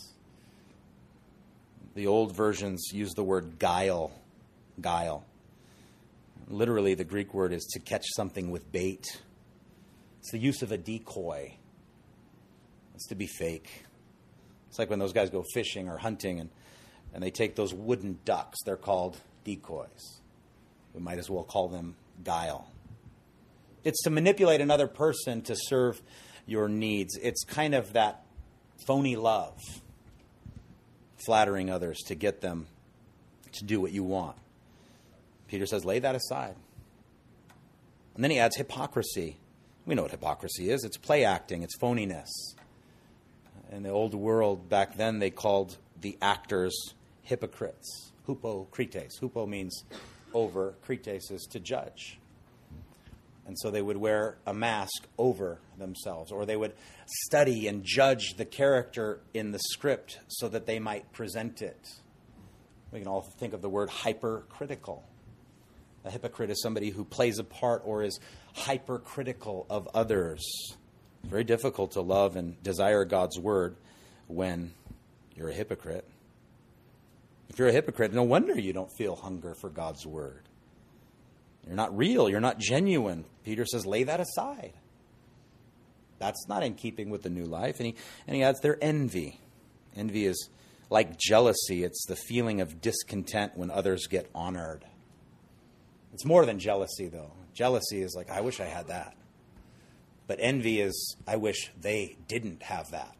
The old versions use the word guile. Guile. Literally, the Greek word is to catch something with bait. It's the use of a decoy. It's to be fake. It's like when those guys go fishing or hunting and they take those wooden ducks. They're called decoys. We might as well call them guile. It's to manipulate another person to serve your needs. It's kind of that phony love, flattering others to get them to do what you want. Peter says, lay that aside. And then he adds hypocrisy. We know what hypocrisy is. It's play acting. It's phoniness. In the old world back then, they called the actors hypocrites. Hypokrites. Hupo means over. Krites is to judge. And so they would wear a mask over themselves, or they would study and judge the character in the script so that they might present it. We can all think of the word hypercritical. A hypocrite is somebody who plays a part or is hypercritical of others. It's very difficult to love and desire God's word when you're a hypocrite. If you're a hypocrite, no wonder you don't feel hunger for God's word. You're not real. You're not genuine. Peter says, lay that aside. That's not in keeping with the new life. And he adds their envy. Envy is like jealousy. It's the feeling of discontent when others get honored. It's more than jealousy, though. Jealousy is like, I wish I had that. But envy is, I wish they didn't have that.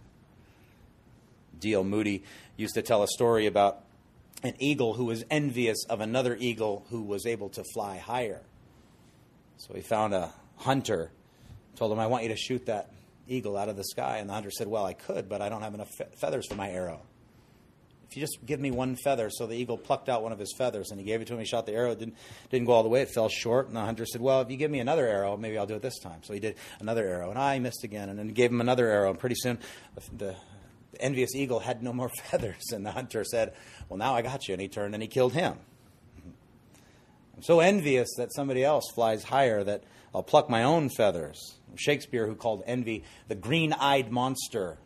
D.L. Moody used to tell a story about an eagle who was envious of another eagle who was able to fly higher. So he found a hunter, told him, I want you to shoot that eagle out of the sky. And the hunter said, well, I could, but I don't have enough feathers for my arrow. If you just give me one feather. So the eagle plucked out one of his feathers, and he gave it to him. He shot the arrow. It didn't go all the way. It fell short. And the hunter said, well, if you give me another arrow, maybe I'll do it this time. So he did another arrow, and I missed again. And then he gave him another arrow. And pretty soon the envious eagle had no more feathers. And the hunter said, well, now I got you. And he turned and he killed him. I'm so envious that somebody else flies higher that I'll pluck my own feathers. Shakespeare, who called envy the green-eyed monster.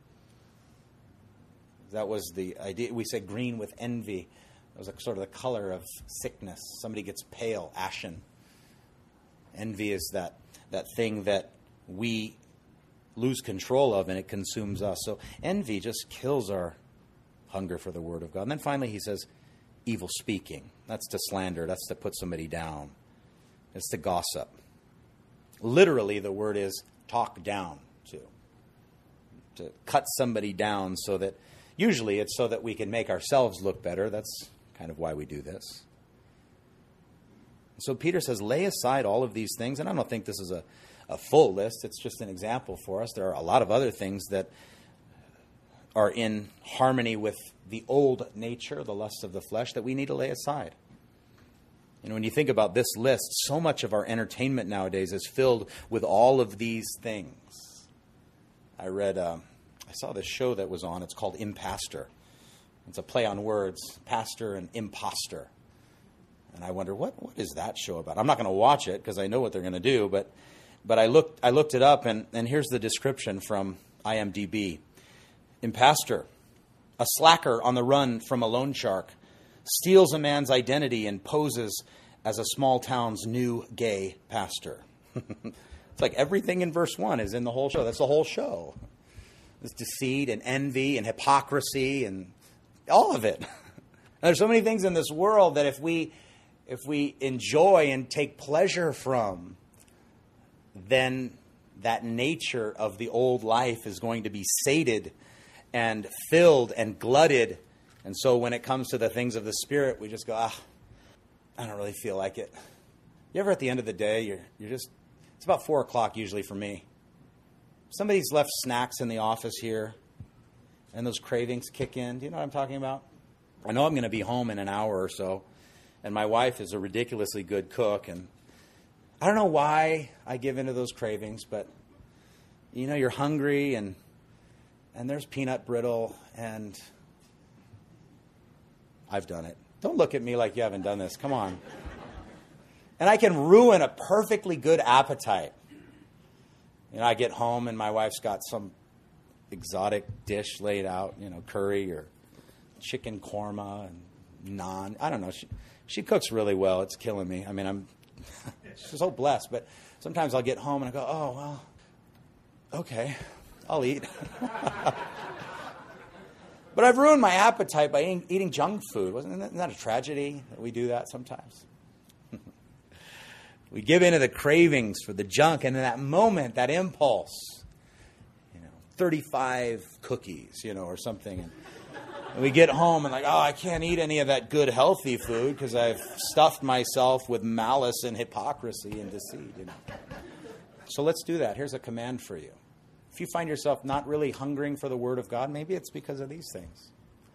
That was the idea. We said green with envy. It was sort of the color of sickness. Somebody gets pale, ashen. Envy is that thing that we lose control of, and it consumes us. So envy just kills our hunger for the Word of God. And then finally he says, evil speaking. That's to slander. That's to put somebody down. It's to gossip. Literally, the word is talk down to cut somebody down, so that usually it's so that we can make ourselves look better. That's kind of why we do this. So Peter says, lay aside all of these things. And I don't think this is a full list. It's just an example for us. There are a lot of other things that are in harmony with the old nature, the lusts of the flesh, that we need to lay aside. You know, when you think about this list, so much of our entertainment nowadays is filled with all of these things. I saw this show that was on. It's called Impastor. It's a play on words, pastor and imposter. And I wonder, what is that show about? I'm not going to watch it because I know what they're going to do. But I looked it up, and here's the description from IMDb. Impastor, a slacker on the run from a loan shark, steals a man's identity and poses as a small town's new gay pastor. It's like everything in verse 1 is in the whole show. That's the whole show. There's deceit and envy and hypocrisy and all of it. There's so many things in this world that if we enjoy and take pleasure from, then that nature of the old life is going to be sated, and filled and glutted. And so when it comes to the things of the Spirit, we just go, I don't really feel like it. You ever at the end of the day, you're just, it's about 4 o'clock usually for me. Somebody's left snacks in the office here, and those cravings kick in. Do you know what I'm talking about? I know I'm going to be home in an hour or so, and my wife is a ridiculously good cook, and I don't know why I give into those cravings, but you know, you're hungry, and there's peanut brittle, and I've done it. Don't look at me like you haven't done this. Come on. And I can ruin a perfectly good appetite. You know, I get home and my wife's got some exotic dish laid out, you know, curry or chicken korma and naan. I don't know. She cooks really well. It's killing me. I mean, I'm so blessed. But sometimes I'll get home and I go, oh, well, okay, I'll eat. But I've ruined my appetite by eating junk food. Isn't that a tragedy that we do that sometimes? We give into the cravings for the junk, and in that moment, that impulse, 35 cookies, or something. And we get home and like, I can't eat any of that good, healthy food because I've stuffed myself with malice and hypocrisy and deceit. So let's do that. Here's a command for you. If you find yourself not really hungering for the Word of God, maybe it's because of these things.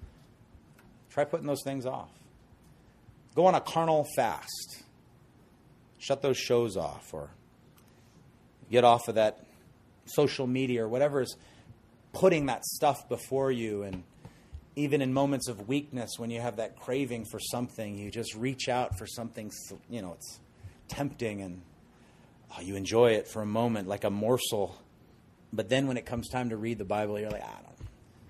Try putting those things off. Go on a carnal fast. Shut those shows off, or get off of that social media or whatever is putting that stuff before you. And even in moments of weakness, when you have that craving for something, you just reach out for something, it's tempting, and you enjoy it for a moment like a morsel. But then when it comes time to read the Bible, you're like, I don't know.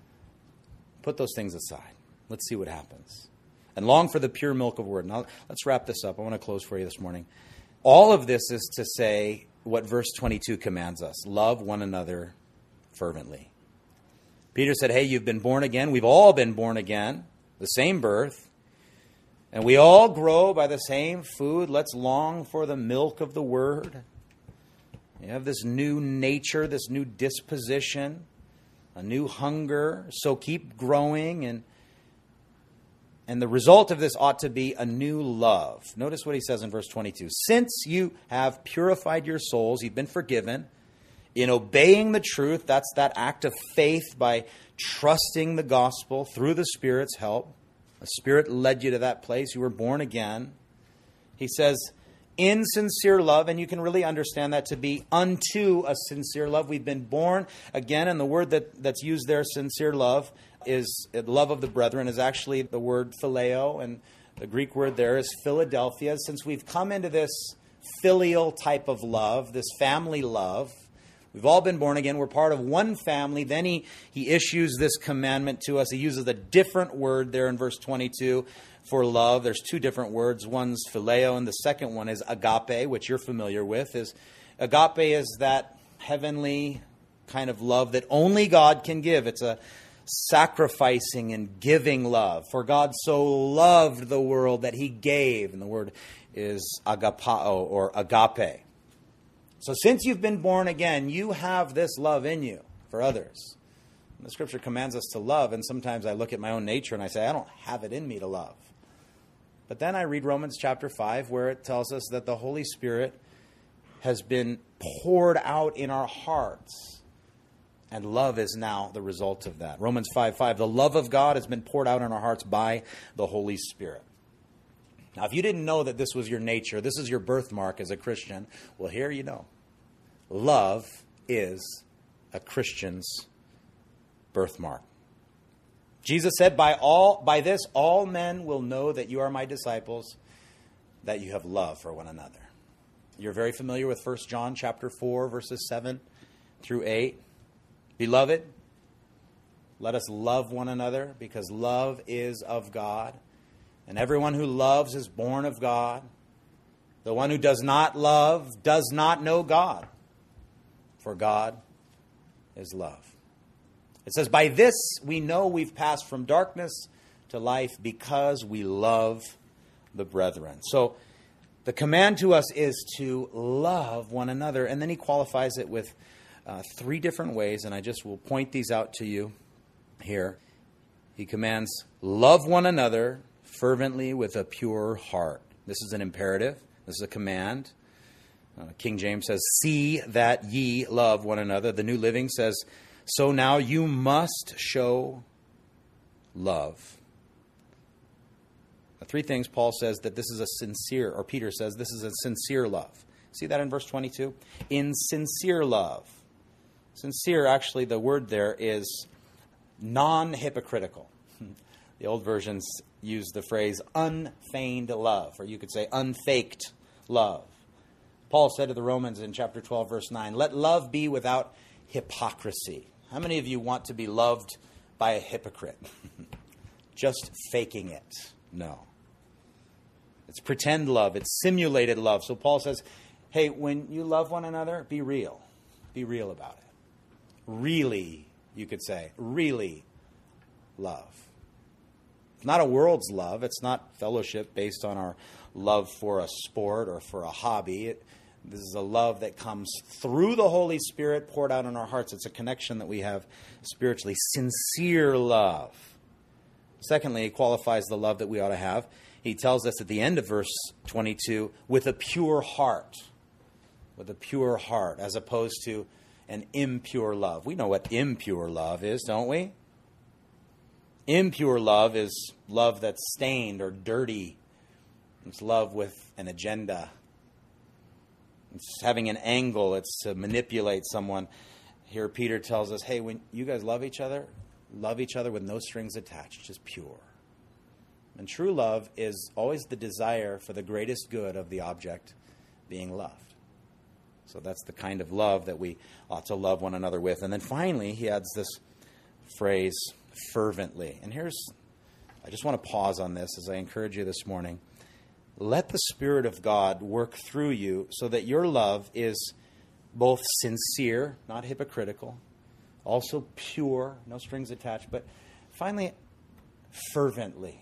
Put those things aside. Let's see what happens. And long for the pure milk of the Word. Now, let's wrap this up. I want to close for you this morning. All of this is to say what verse 22 commands us. Love one another fervently. Peter said, hey, you've been born again. We've all been born again. The same birth. And we all grow by the same food. Let's long for the milk of the Word. You have this new nature, this new disposition, a new hunger. So keep growing, and the result of this ought to be a new love. Notice what he says in verse 22. Since you have purified your souls, you've been forgiven, in obeying the truth, that's that act of faith by trusting the gospel through the Spirit's help. The Spirit led you to that place. You were born again. He says, in sincere love, and you can really understand that to be unto a sincere love. We've been born again, and the word that's used there, sincere love, is love of the brethren, is actually the word phileo, and the Greek word there is Philadelphia. Since we've come into this filial type of love, this family love, we've all been born again. We're part of one family. Then he issues this commandment to us. He uses a different word there in verse 22 for love. There's two different words. One's phileo, and the second one is agape, which you're familiar with. Agape is that heavenly kind of love that only God can give. It's a sacrificing and giving love. For God so loved the world that he gave, and the word is agapao or agape. So since you've been born again, you have this love in you for others. And the Scripture commands us to love, and sometimes I look at my own nature and I say, I don't have it in me to love. But then I read Romans chapter 5, where it tells us that the Holy Spirit has been poured out in our hearts. And love is now the result of that. Romans 5:5, the love of God has been poured out in our hearts by the Holy Spirit. Now, if you didn't know that this was your nature, this is your birthmark as a Christian, well, here you know. Love is a Christian's birthmark. Jesus said, by this all men will know that you are my disciples, that you have love for one another. You're very familiar with 1 John chapter 4, verses 7 through 8. Beloved, let us love one another, because love is of God. And everyone who loves is born of God. The one who does not love does not know God, for God is love. It says, by this we know we've passed from darkness to life, because we love the brethren. So the command to us is to love one another. And then he qualifies it with three different ways, and I just will point these out to you. here. He commands, love one another fervently with a pure heart. This is an imperative. This is a command. King James says, see that ye love one another. The New Living says, so now you must show love. The three things Paul says that this is a sincere, or Peter says this is a sincere love. See that in verse 22? In sincere love. Sincere, actually, the word there is non-hypocritical. The old versions use the phrase unfeigned love, or you could say unfaked love. Paul said to the Romans in chapter 12, verse 9, let love be without hypocrisy. How many of you want to be loved by a hypocrite? Just faking it? No. It's pretend love. It's simulated love. So Paul says, hey, when you love one another, be real. Be real about it. Really, you could say, really love. It's not a world's love. It's not fellowship based on our love for a sport or for a hobby. This is a love that comes through the Holy Spirit poured out in our hearts. It's a connection that we have spiritually. Sincere love. Secondly, he qualifies the love that we ought to have. He tells us at the end of verse 22, with a pure heart. With a pure heart, as opposed to an impure love. We know what impure love is, don't we? Impure love is love that's stained or dirty. It's love with an agenda. It's having an angle. It's to manipulate someone. Here Peter tells us, hey, when you guys love each other with no strings attached, just pure. And true love is always the desire for the greatest good of the object being loved. So that's the kind of love that we ought to love one another with. And then finally, he adds this phrase, fervently. And I just want to pause on this as I encourage you this morning. Let the Spirit of God work through you so that your love is both sincere, not hypocritical, also pure, no strings attached, but finally, fervently.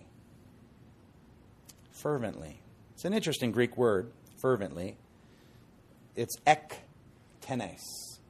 Fervently. It's an interesting Greek word, fervently. It's ek tenes.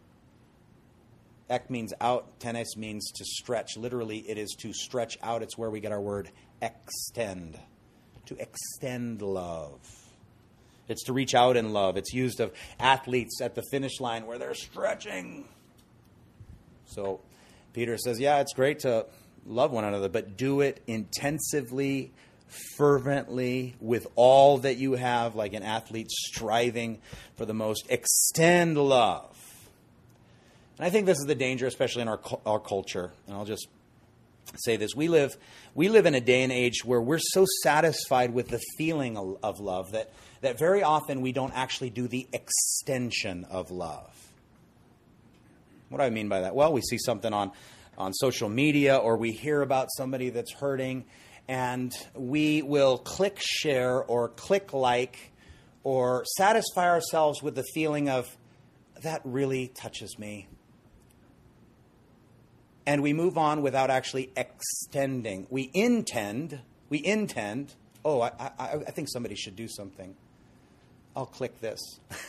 Ek means out, tenes means to stretch. Literally, it is to stretch out. It's where we get our word extend. To extend love. It's to reach out in love. It's used of athletes at the finish line where they're stretching. So Peter says, yeah, it's great to love one another, but do it intensively, fervently, with all that you have, like an athlete striving for the most. Extend love. And I think this is the danger, especially in our culture. And I'll just say this. We live in a day and age where we're so satisfied with the feeling of love that very often we don't actually do the extension of love. What do I mean by that? Well, we see something on social media, or we hear about somebody that's hurting, and we will click share or click like or satisfy ourselves with the feeling of, that really touches me. And we move on without actually extending. We intend, oh, I think somebody should do something. I'll click this.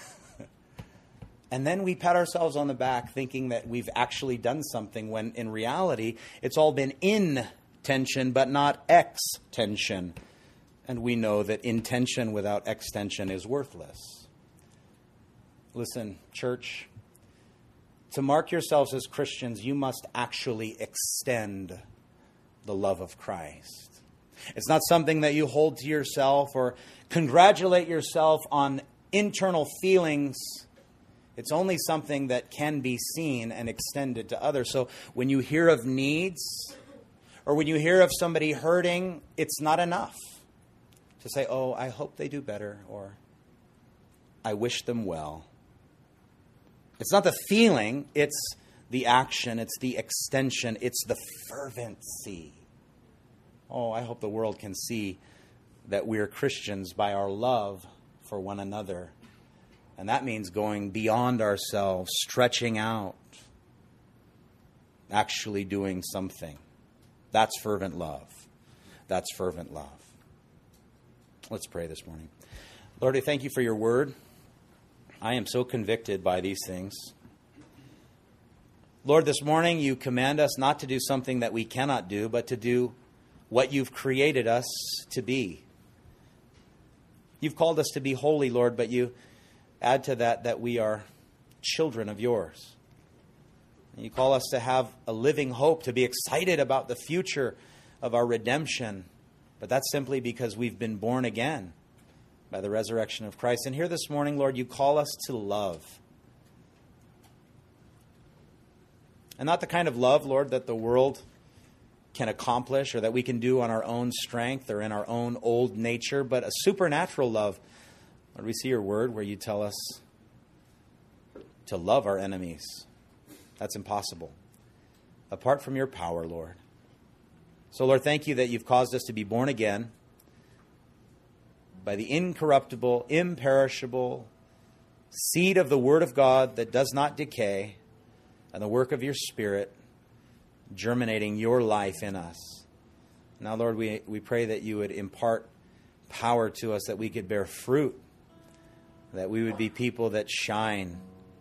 And then we pat ourselves on the back thinking that we've actually done something, when in reality, it's all been intention but not extension. And we know that intention without extension is worthless. Listen, church, to mark yourselves as Christians, you must actually extend the love of Christ. It's not something that you hold to yourself or congratulate yourself on internal feelings. It's only something that can be seen and extended to others. So when you hear of needs, or when you hear of somebody hurting, it's not enough to say, oh, I hope they do better, or I wish them well. It's not the feeling, it's the action, it's the extension, it's the fervency. Oh, I hope the world can see that we're Christians by our love for one another. And that means going beyond ourselves, stretching out, actually doing something. That's fervent love. That's fervent love. Let's pray this morning. Lord, I thank you for your word. I am so convicted by these things. Lord, this morning you command us not to do something that we cannot do, but to do what you've created us to be. You've called us to be holy, Lord, but you add to that we are children of yours. And you call us to have a living hope, to be excited about the future of our redemption. But that's simply because we've been born again by the resurrection of Christ. And here this morning, Lord, you call us to love. And not the kind of love, Lord, that the world can accomplish or that we can do on our own strength or in our own old nature, but a supernatural love. Lord, we see your word where you tell us to love our enemies. That's impossible apart from your power, Lord. So, Lord, thank you that you've caused us to be born again by the incorruptible, imperishable seed of the Word of God that does not decay, and the work of your Spirit germinating your life in us. Now, Lord, we pray that you would impart power to us, that we could bear fruit, that we would be people that shine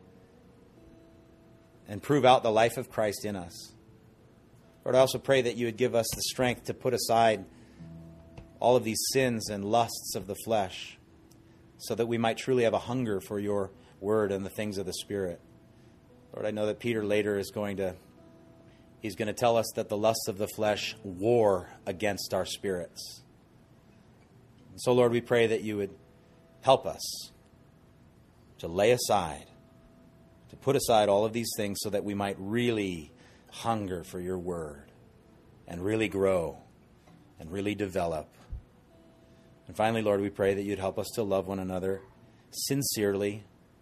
and prove out the life of Christ in us. Lord, I also pray that you would give us the strength to put aside all of these sins and lusts of the flesh so that we might truly have a hunger for your word and the things of the Spirit. Lord, I know that Peter later is going to tell us that the lusts of the flesh war against our spirits. And so, Lord, we pray that you would help us to lay aside, to put aside all of these things so that we might really hunger for your word and really grow and really develop. And finally, Lord, we pray that you'd help us to love one another sincerely,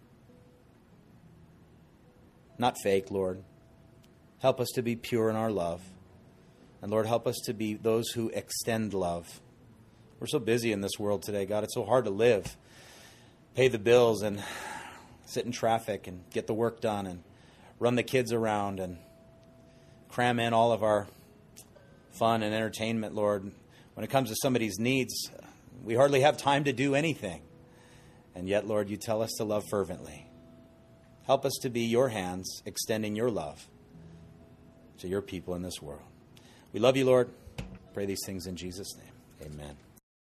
not fake, Lord. Help us to be pure in our love. And Lord, help us to be those who extend love. We're so busy in this world today, God. It's so hard to live, pay the bills, and sit in traffic and get the work done and run the kids around and cram in all of our fun and entertainment, Lord. When it comes to somebody's needs, we hardly have time to do anything. And yet, Lord, you tell us to love fervently. Help us to be your hands extending your love to your people in this world. We love you, Lord. Pray these things in Jesus' name. Amen.